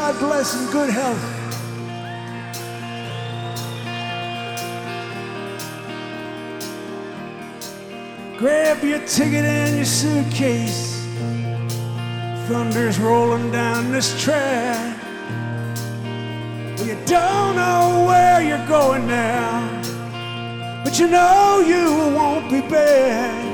God bless, and good health. Grab your ticket and your suitcase. Thunder's rolling down this track. You don't know where you're going now, but you know you won't be back.